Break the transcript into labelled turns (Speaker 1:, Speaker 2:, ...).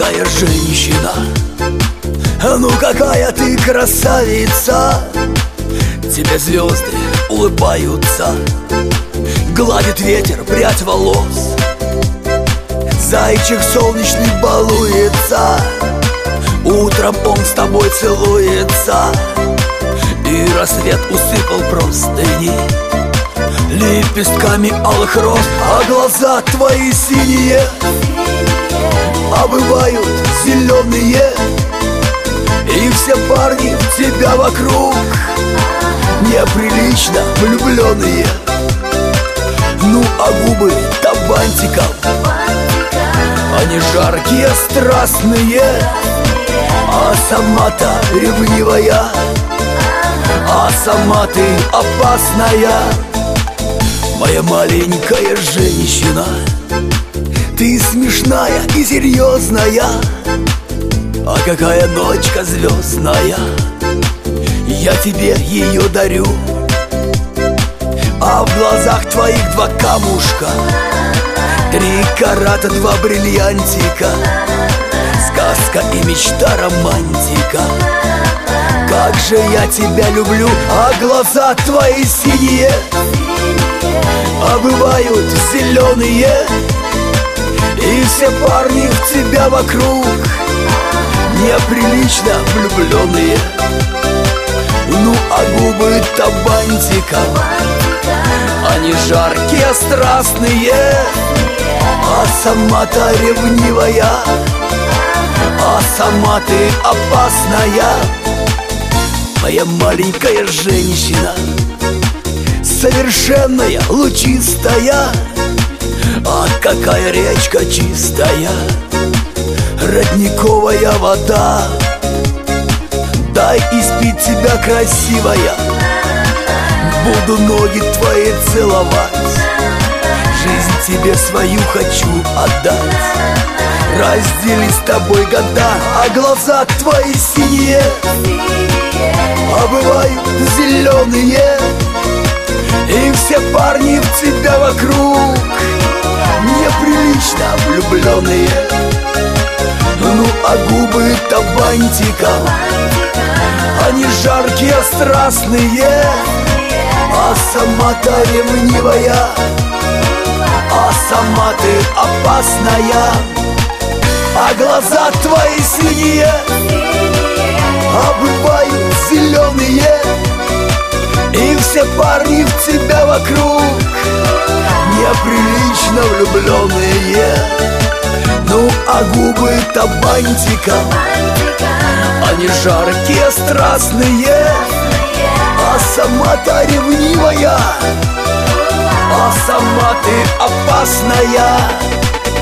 Speaker 1: маленькая женщина, ну какая ты красавица. Тебе звезды улыбаются, гладит ветер прядь волос, зайчик солнечный балуется, утром он с тобой целуется, и рассвет усыпал простыни лепестками алых роз. А глаза твои синие, а бывают зеленые, и все парни в тебя вокруг неприлично влюбленные. Ну а губы табантиком, они жаркие, страстные, а сама-то ревнивая, а сама ты опасная. Моя маленькая женщина, ты смешная и серьезная, а какая ночка звездная, я тебе ее дарю. А в глазах твоих два камушка, 3 карата, 2 бриллиантика, сказка и мечта, романтика. Как же я тебя люблю, а глаза твои синие, а бывают зеленые, и все парни в тебя вокруг неприлично влюбленные. Ну а губы табантиком, они жаркие, страстные, а сама-то ревнивая, а сама ты опасная. Моя маленькая женщина, совершенная, лучистая, а какая речка чистая, родниковая вода. Дай испить тебя, красивая, буду ноги твои целовать, жизнь тебе свою хочу отдать, раздели с тобой года. А глаза твои синие, а бывают зеленые, и все парни в тебя вокруг неприлично влюбленные. Ну а губы табантиком, они жаркие, страстные, а сама-то ревнивая, а сама ты опасная. А глаза твои синие, а бывают зеленые, и все парни в тебя вокруг неприлично влюбленные. Ну а губы табантиком, они жаркие, страстные, а сама-то ревнивая, а сама ты опасная.